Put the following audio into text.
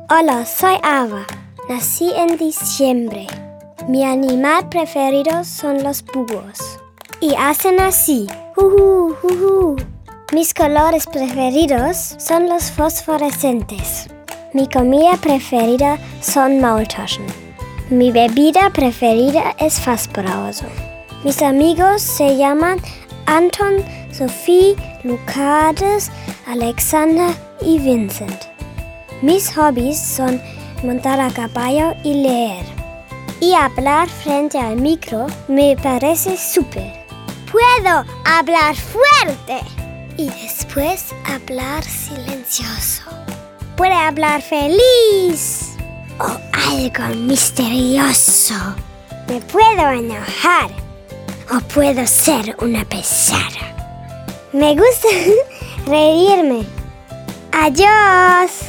Hola, soy Ava. Nací en diciembre. Mi animal preferido son los búhos. Y hacen así. ¡Jujú, jujú! Mis colores preferidos son los fosforescentes. Mi comida preferida son Maultaschen. Mi bebida preferida es Fassbrause. Mis amigos se llaman Anton, Sophie, Lucades, Alexander y Vincent. Mis hobbies son montar a caballo y leer. Y hablar frente al micro me parece súper. Puedo hablar fuerte y después hablar silencioso. Puedo hablar feliz o algo misterioso. Me puedo enojar o puedo ser una pesada. Me gusta reírme. Adiós.